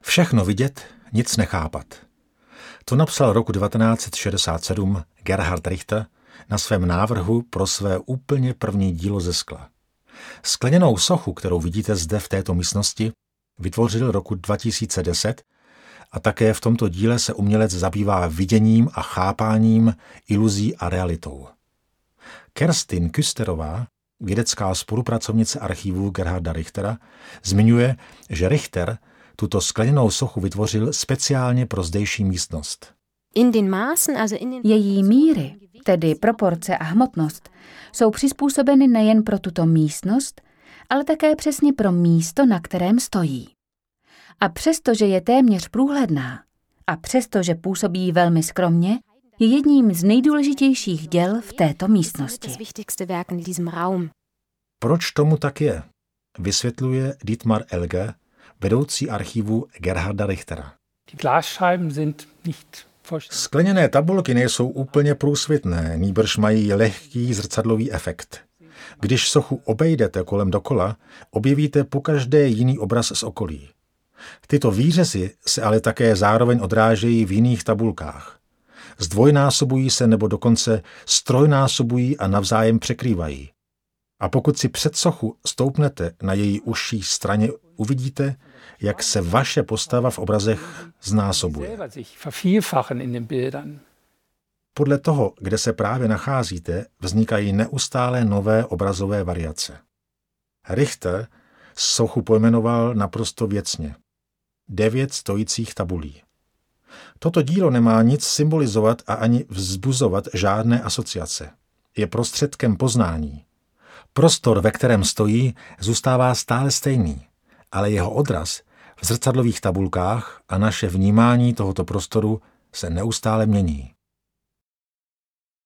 Všechno vidět, nic nechápat. To napsal roku 1967 Gerhard Richter na svém návrhu pro své úplně první dílo ze skla. Skleněnou sochu, kterou vidíte zde v této místnosti, vytvořil roku 2010 a také v tomto díle se umělec zabývá viděním a chápáním iluzí a realitou. Kerstin Küsterová, vědecká spolupracovnice archivů Gerharda Richtera, zmiňuje, že Richter tuto skleněnou sochu vytvořil speciálně pro zdejší místnost. Její míry, tedy proporce a hmotnost, jsou přizpůsobeny nejen pro tuto místnost, ale také přesně pro místo, na kterém stojí. A přestože je téměř průhledná a přestože působí velmi skromně, je jedním z nejdůležitějších děl v této místnosti. Proč tomu tak je? Vysvětluje Dietmar Elge, vedoucí archivu Gerharda Richtera. Skleněné tabulky nejsou úplně průsvitné, nýbrž mají lehký zrcadlový efekt. Když sochu obejdete kolem dokola, objevíte pokaždé jiný obraz z okolí. Tyto výřezy se ale také zároveň odrážejí v jiných tabulkách. Zdvojnásobují se nebo dokonce strojnásobují a navzájem překrývají. A pokud si před sochu stoupnete na její užší straně, uvidíte, jak se vaše postava v obrazech znásobuje. Podle toho, kde se právě nacházíte, vznikají neustále nové obrazové variace. Richter sochu pojmenoval naprosto věcně. 9 stojících tabulí. Toto dílo nemá nic symbolizovat a ani vzbuzovat žádné asociace. Je prostředkem poznání. Prostor, ve kterém stojí, zůstává stále stejný, ale jeho odraz v zrcadlových tabulkách a naše vnímání tohoto prostoru se neustále mění.